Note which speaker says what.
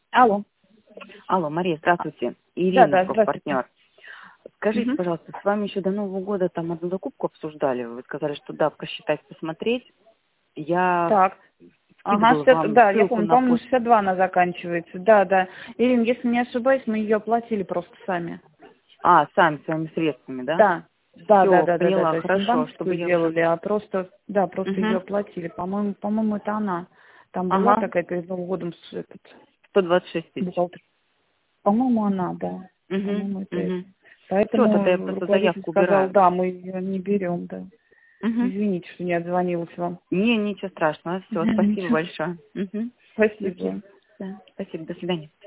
Speaker 1: Алло.
Speaker 2: Алло, Мария, здравствуйте.
Speaker 1: Да,
Speaker 2: Ирина,
Speaker 1: да, здравствуйте.
Speaker 2: партнер. Скажите,
Speaker 1: Мгм.
Speaker 2: пожалуйста, с вами еще до Нового года там одну закупку обсуждали. Вы сказали, что да, просчитать, посмотреть. Я
Speaker 1: Так. Ага,
Speaker 2: скидывала вам
Speaker 1: да, я
Speaker 2: ссылку
Speaker 1: помню,
Speaker 2: на
Speaker 1: по-моему,
Speaker 2: почту.
Speaker 1: 62 она заканчивается. Да, да. Ирина, если не ошибаюсь, мы ее оплатили просто сами.
Speaker 2: А, сами своими средствами, да?
Speaker 1: Да. Да, да,
Speaker 2: Все,
Speaker 1: да, да, да.
Speaker 2: поняла,
Speaker 1: То есть не
Speaker 2: хорошо, чтобы
Speaker 1: банковскую
Speaker 2: я уже...
Speaker 1: делали, а просто, да, просто ее
Speaker 2: Угу.
Speaker 1: оплатили. По-моему, это она. Там была
Speaker 2: Ага,
Speaker 1: такая перед Новым годом этот
Speaker 2: 126 тысяч.
Speaker 1: бухгалтер. По-моему, она, да.
Speaker 2: Угу,
Speaker 1: По-моему, это.
Speaker 2: угу. Все, тогда я
Speaker 1: Поэтому
Speaker 2: просто
Speaker 1: руководитель
Speaker 2: заявку
Speaker 1: сказал,
Speaker 2: убираю.
Speaker 1: да, мы ее не берем, да.
Speaker 2: Угу.
Speaker 1: Извините, что не отзвонилась вам.
Speaker 2: Не, ничего страшного. Все, спасибо
Speaker 1: Ничего.
Speaker 2: большое. Угу.
Speaker 1: Спасибо.
Speaker 2: Да, спасибо, до свидания.